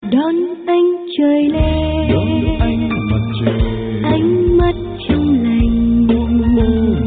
đón ánh trời lên, đón ánh mặt trời, ánh mắt trong lành,